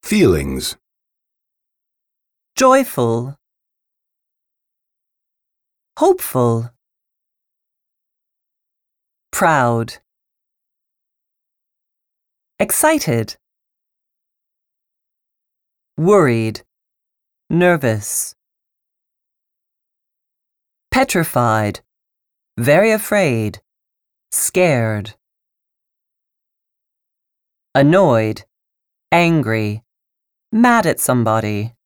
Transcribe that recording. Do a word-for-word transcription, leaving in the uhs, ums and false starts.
Feelings. Joyful, hopeful, proud, excited, worried, nervous, petrified, very afraid, scared, annoyed, angry, mad at somebody.